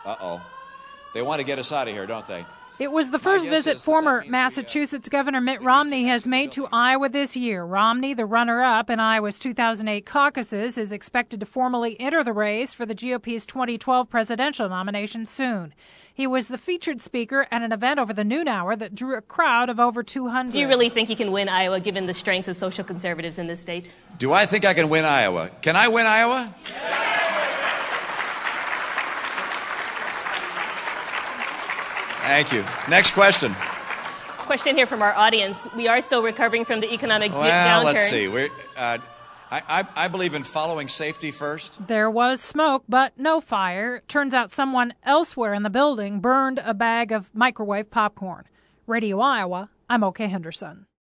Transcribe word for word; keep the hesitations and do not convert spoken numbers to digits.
Uh-oh. They want to get us out of here, don't they? It was the first visit former Massachusetts Governor Mitt Romney has made to Iowa this year. Romney, the runner-up in Iowa's two thousand eight caucuses, is expected to formally enter the race for the G O P's twenty twelve presidential nomination soon. He was the featured speaker at an event over the noon hour that drew a crowd of over two hundred. Do you really think he can win Iowa, given the strength of social conservatives in this state? Do I think I can win Iowa? Can I win Iowa? Thank you. Next question. Question here from our audience. We are still recovering from the economic well, downturn. Well, let's see. We're, uh, I, I, I believe in following safety first. There was smoke, but no fire. Turns out someone elsewhere in the building burned a bag of microwave popcorn. Radio Iowa, I'm O K Henderson.